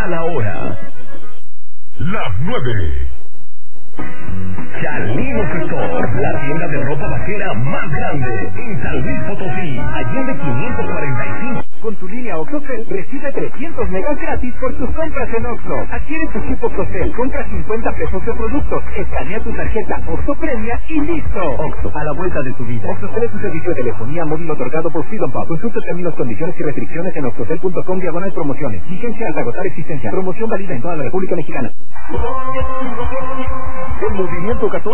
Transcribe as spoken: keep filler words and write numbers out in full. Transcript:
a la hora. Las nueve. Chalino Sector, la tienda de ropa vaquera más grande en San Luis Potosí, Allende quinientos cuarenta y cinco. Con tu línea OxxoCell recibe trescientos megas gratis por tus compras en Oxxo. Adquiere tu chip OxxoCell, compra cincuenta pesos de productos, escanea tu tarjeta Oxxo Premia y listo. Oxxo, a la vuelta de tu vida. OxxoCell es un servicio de telefonía móvil otorgado por Freedom Pub. Consulta términos, condiciones y restricciones en oxxocell punto com diagonal promociones. Vigencia hasta agotar existencia. Promoción válida en toda la República Mexicana. El movimiento católico